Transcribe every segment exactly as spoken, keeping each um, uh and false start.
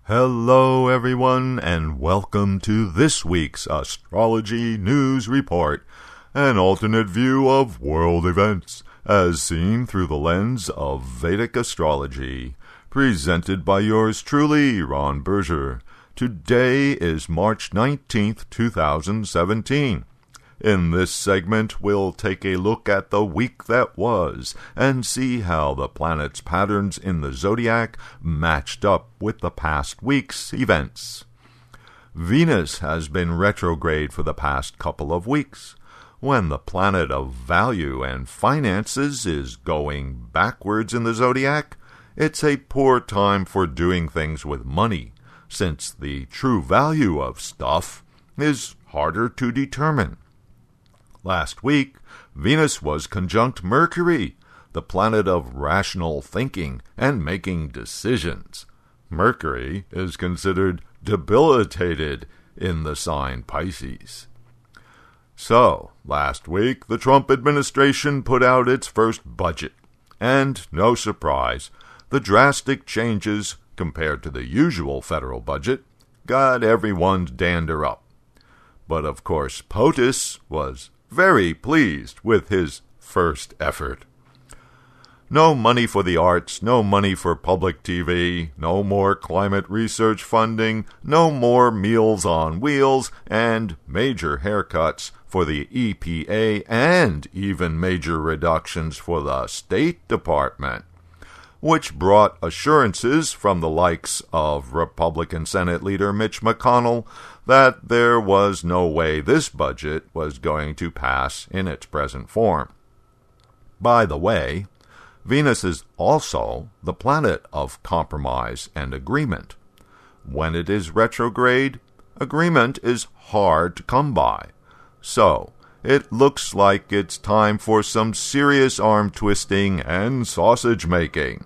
Hello, everyone, and welcome to this week's Astrology News Report, an alternate view of world events as seen through the lens of Vedic astrology, presented by yours truly, Ron Berger. Today is March nineteenth, two thousand seventeen. In this segment, we'll take a look at the week that was and see how the planets' patterns in the zodiac matched up with the past week's events. Venus has been retrograde for the past couple of weeks. When the planet of value and finances is going backwards in the zodiac, it's a poor time for doing things with money, since the true value of stuff is harder to determine. Last week, Venus was conjunct Mercury, the planet of rational thinking and making decisions. Mercury is considered debilitated in the sign Pisces. So, last week, the Trump administration put out its first budget, and, no surprise, the drastic changes compared to the usual federal budget got everyone's dander up. But of course, POTUS was very pleased with his first effort. No money for the arts, no money for public T V, no more climate research funding, no more Meals on Wheels, and major haircuts for the E P A, and even major reductions for the State Department, which brought assurances from the likes of Republican Senate Leader Mitch McConnell that there was no way this budget was going to pass in its present form. By the way, Venus is also the planet of compromise and agreement. When it is retrograde, agreement is hard to come by. So, it looks like it's time for some serious arm twisting and sausage making.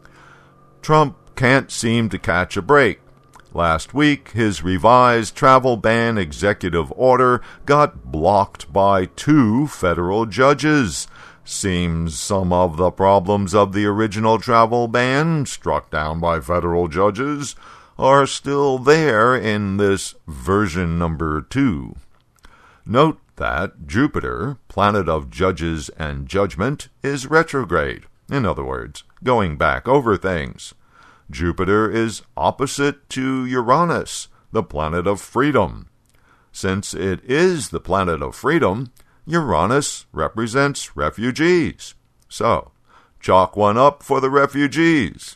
Trump can't seem to catch a break. Last week, his revised travel ban executive order got blocked by two federal judges. Seems some of the problems of the original travel ban, struck down by federal judges, are still there in this version number two. Note that Jupiter, planet of judges and judgment, is retrograde. In other words, going back over things. Jupiter is opposite to Uranus, the planet of freedom. Since it is the planet of freedom, Uranus represents refugees. So, chalk one up for the refugees.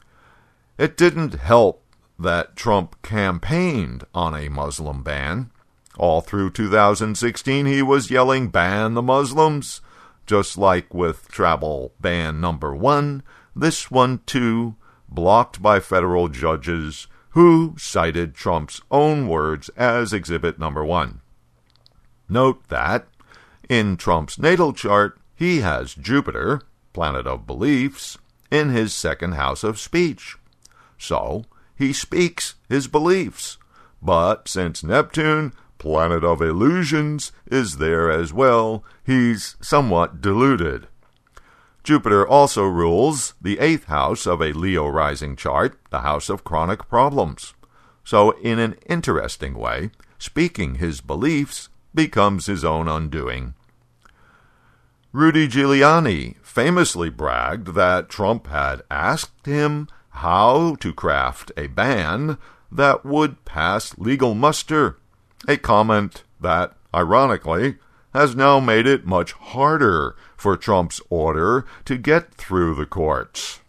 It didn't help that Trump campaigned on a Muslim ban. All through two thousand sixteen, he was yelling, "Ban the Muslims." Just like with travel ban number one, this one too, blocked by federal judges who cited Trump's own words as exhibit number one. Note that, in Trump's natal chart, he has Jupiter, planet of beliefs, in his second house of speech. So, he speaks his beliefs. But since Neptune, planet of illusions, is there as well, he's somewhat deluded. Jupiter also rules the eighth house of a Leo rising chart, the house of chronic problems. So, in an interesting way, speaking his beliefs becomes his own undoing. Rudy Giuliani famously bragged that Trump had asked him how to craft a ban that would pass legal muster, a comment that, ironically, has now made it much harder for Trump's order to get through the courts.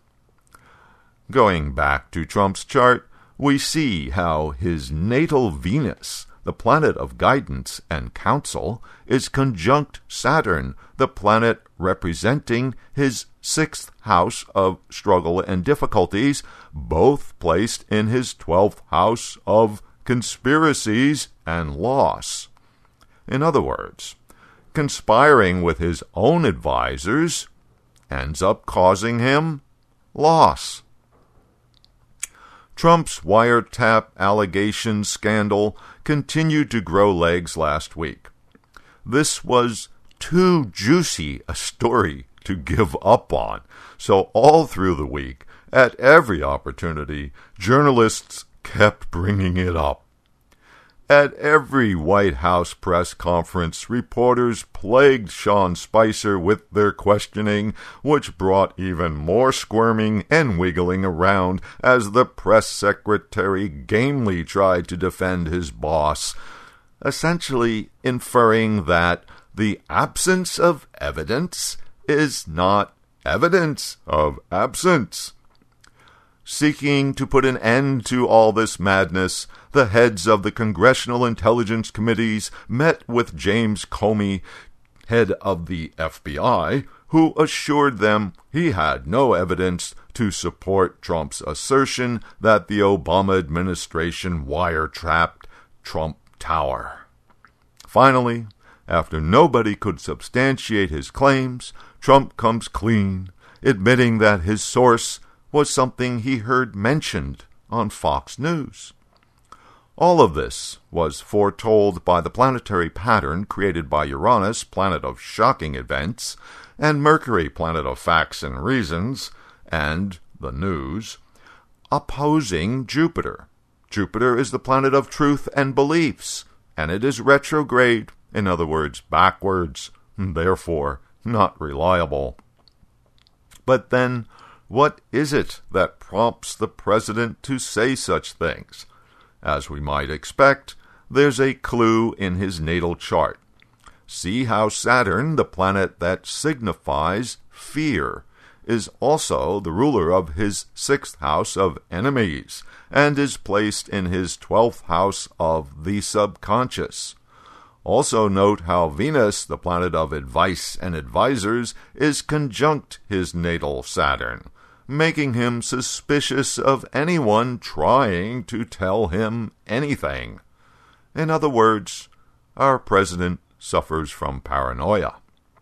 Going back to Trump's chart, we see how his natal Venus, the planet of guidance and counsel, is conjunct Saturn, the planet representing his sixth house of struggle and difficulties, both placed in his twelfth house of conspiracies and loss. In other words, conspiring with his own advisors ends up causing him loss. Trump's wiretap allegation scandal continued to grow legs last week. This was too juicy a story to give up on, so all through the week, at every opportunity, journalists kept bringing it up. At every White House press conference, reporters plagued Sean Spicer with their questioning, which brought even more squirming and wiggling around as the press secretary gamely tried to defend his boss, essentially inferring that the absence of evidence is not evidence of absence. Seeking to put an end to all this madness, the heads of the Congressional Intelligence Committees met with James Comey, head of the F B I, who assured them he had no evidence to support Trump's assertion that the Obama administration wiretapped Trump Tower. Finally, after nobody could substantiate his claims, Trump comes clean, admitting that his source was something he heard mentioned on Fox News. All of this was foretold by the planetary pattern created by Uranus, planet of shocking events, and Mercury, planet of facts and reasons, and the news, opposing Jupiter. Jupiter is the planet of truth and beliefs, and it is retrograde, in other words, backwards, therefore not reliable. But then, what is it that prompts the president to say such things? As we might expect, there's a clue in his natal chart. See how Saturn, the planet that signifies fear, is also the ruler of his sixth house of enemies, and is placed in his twelfth house of the subconscious. Also note how Venus, the planet of advice and advisors, is conjunct his natal Saturn, making him suspicious of anyone trying to tell him anything. In other words, our president suffers from paranoia.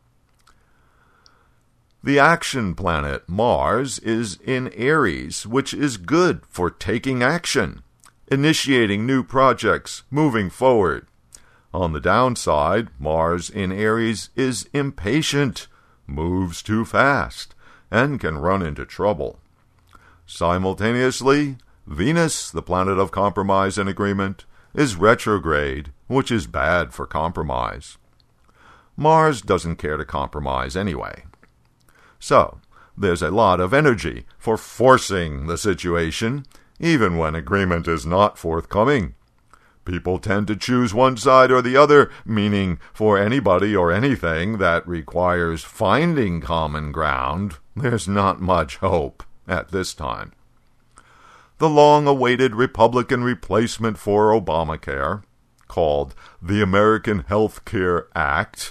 The action planet Mars is in Aries, which is good for taking action, initiating new projects, moving forward. On the downside, Mars in Aries is impatient, moves too fast, and can run into trouble. Simultaneously, Venus, the planet of compromise and agreement, is retrograde, which is bad for compromise. Mars doesn't care to compromise anyway. So, there's a lot of energy for forcing the situation, even when agreement is not forthcoming. People tend to choose one side or the other, meaning for anybody or anything that requires finding common ground, there's not much hope at this time. The long-awaited Republican replacement for Obamacare, called the American Health Care Act,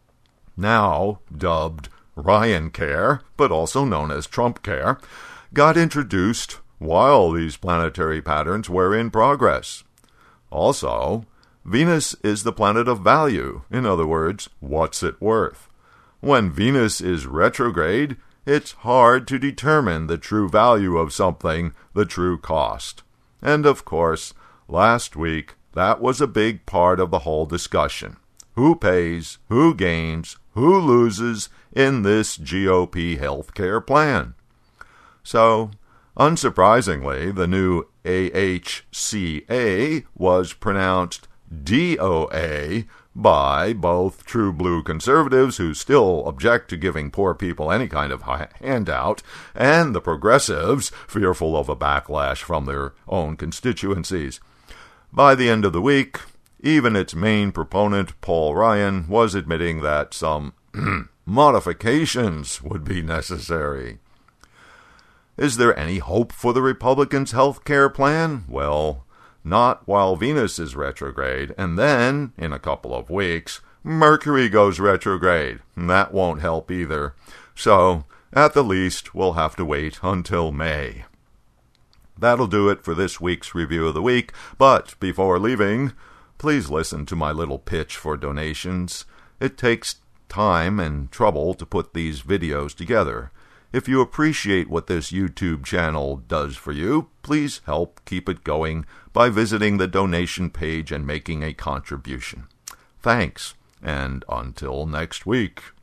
now dubbed Ryan Care, but also known as Trump Care, got introduced while these planetary patterns were in progress. Also, Venus is the planet of value. In other words, what's it worth? When Venus is retrograde, it's hard to determine the true value of something, the true cost. And of course, last week, that was a big part of the whole discussion. Who pays, who gains, who loses in this G O P healthcare plan? So, unsurprisingly, the new A H C A was pronounced D O A by both true blue conservatives who still object to giving poor people any kind of handout, and the progressives fearful of a backlash from their own constituencies. By the end of the week, even its main proponent, Paul Ryan, was admitting that some modifications would be necessary. Is there any hope for the Republicans' health care plan? Well, not while Venus is retrograde, and then, in a couple of weeks, Mercury goes retrograde. That won't help either. So, at the least, we'll have to wait until May. That'll do it for this week's Review of the Week, but before leaving, please listen to my little pitch for donations. It takes time and trouble to put these videos together. If you appreciate what this YouTube channel does for you, please help keep it going by visiting the donation page and making a contribution. Thanks, and until next week.